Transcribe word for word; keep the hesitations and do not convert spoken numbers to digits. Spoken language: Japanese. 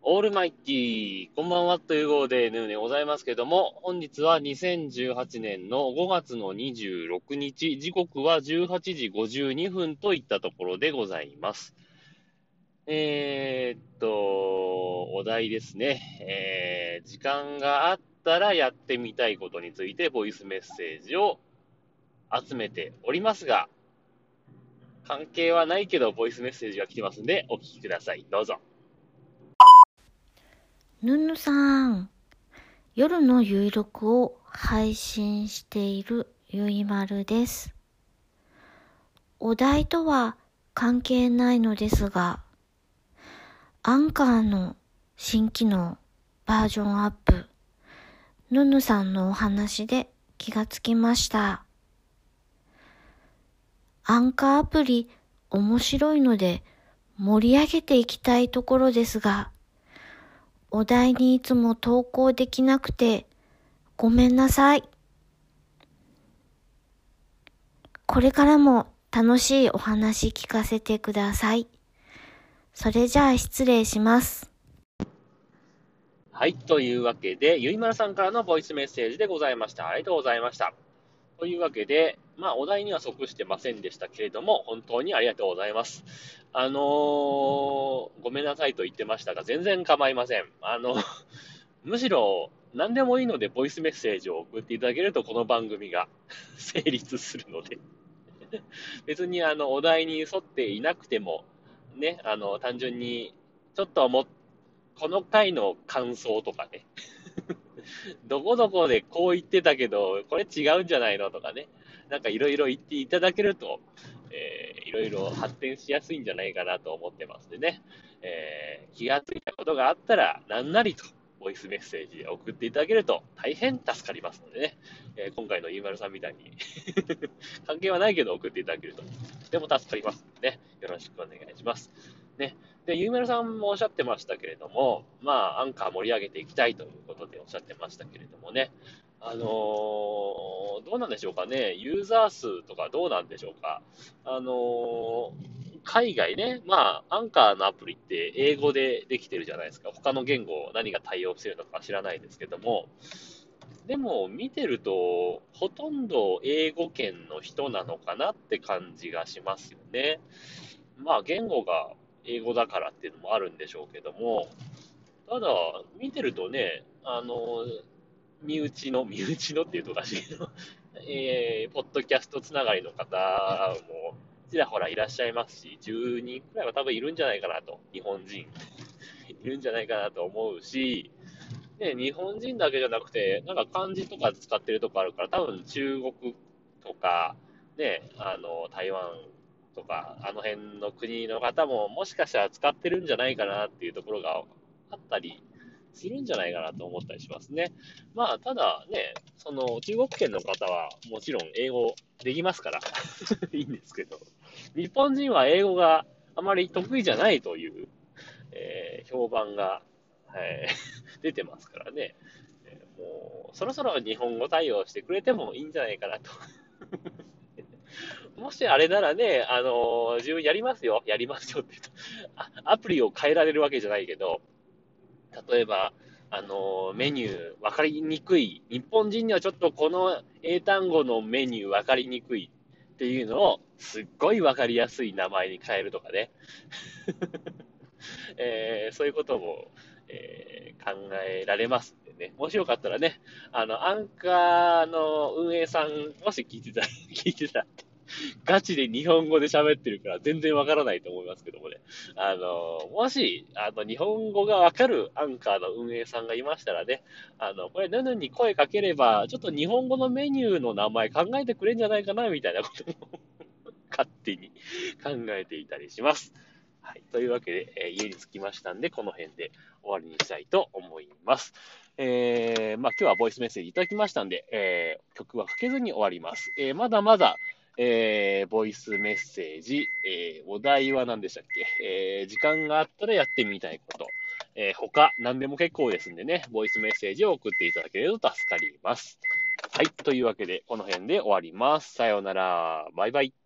オールマイティー、こんばんはという号でヌーでございますけども、本日はにせんじゅうはちねんのごがつのにじゅうろくにち、時刻はじゅうはちじごじゅうにふんといったところでございます。えーっと、お題ですね。えー、時間があったらやってみたいことについてボイスメッセージを集めておりますが、関係はないけどボイスメッセージが来てますんで、お聞きください。どうぞ。 ぬぬさん、夜のゆいろくを配信しているゆいまるです。お題とは関係ないのですが、アンカーの新機能バージョンアップ、ぬぬさんのお話で気がつきました。アンカーアプリ面白いので盛り上げていきたいところですが、お題にいつも投稿できなくてごめんなさい。これからも楽しいお話聞かせてください。それじゃあ失礼します。 はい。というわけで、ゆいまるさんからのボイスメッセージでございました。ありがとうございました。というわけで、まあ、お題には即してませんでしたけれども、本当にありがとうございます。あのー、ごめんなさいと言ってましたが、全然構いません。あの、むしろ、何でもいいので、ボイスメッセージを送っていただけると、この番組が成立するので、別に、あの、お題に沿っていなくても、ね、あの、単純に、ちょっと思っこの回の感想とかね、どこどこでこう言ってたけど、これ違うんじゃないのとかね、なんかいろいろ言っていただけると、えー、いろいろ発展しやすいんじゃないかなと思ってますんでね、えー、気がついたことがあったら、なんなりと、ボイスメッセージで送っていただけると大変助かりますのでね、えー、今回のゆいまるさんみたいに関係はないけど送っていただけると、でも助かりますのでね、よろしくお願いします。ね。で、ゆいまるさんもおっしゃってましたけれども、まあ、アンカー盛り上げていきたいということでおっしゃってましたけれどもね、あのー、どうなんでしょうかね、ユーザー数とかどうなんでしょうか。あのー、海外ね、まあ、アンカーのアプリって英語でできてるじゃないですか。他の言語何が対応してるのか知らないですけども、でも見てると、ほとんど英語圏の人なのかなって感じがしますよね。まあ、言語が英語だからっていうのもあるんでしょうけども、ただ、見てるとね、あの、身内の、身内のっていうとおかしいけど、えー、ポッドキャストつながりの方もちらほらいらっしゃいますし、じゅうにんくらいは多分いるんじゃないかなと、日本人いるんじゃないかなと思うし、ね、日本人だけじゃなくて、なんか漢字とか使ってるとこあるから、多分中国とか、ね、あの、台湾とか、あの辺の国の方ももしかしたら使ってるんじゃないかなっていうところがあったりするんじゃないかなと思ったりしますね。まあ、ただね、その中国圏の方はもちろん英語できますからいいんですけど、日本人は英語があまり得意じゃないという、えー評判が、えー出てますからね。えーもう、そろそろ日本語対応してくれてもいいんじゃないかなと。もしあれならね、あのー自分やりますよ。やりますよって言うと、あアプリを変えられるわけじゃないけど、例えば、あのーメニュー分かりにくい。日本人にはちょっとこの英単語のメニュー分かりにくいっていうのを、すっごい分かりやすい名前に変えるとかね。えーそういうことも、えー考えられますんでね。もしよかったらね、あの、アンカーの運営さん、もし聞いてた、聞いてた、ガチで日本語で喋ってるから全然わからないと思いますけどもね。あの、もし、あの、日本語がわかるアンカーの運営さんがいましたらね、あの、これ、ヌヌに声かければ、ちょっと日本語のメニューの名前考えてくれんじゃないかな、みたいなことも勝手に考えていたりします。はい。というわけで、えー家に着きましたんで、この辺で終わりにしたいと思います。えー、まあ今日はボイスメッセージいただきましたんで、えー、曲はかけずに終わります。えー、まだまだ、えー、ボイスメッセージ、えー、お題は何でしたっけ、えー、時間があったらやってみたいこと、えー、他、何でも結構ですんでね、ボイスメッセージを送っていただけると助かります。はい。というわけで、この辺で終わります。さようなら。バイバイ。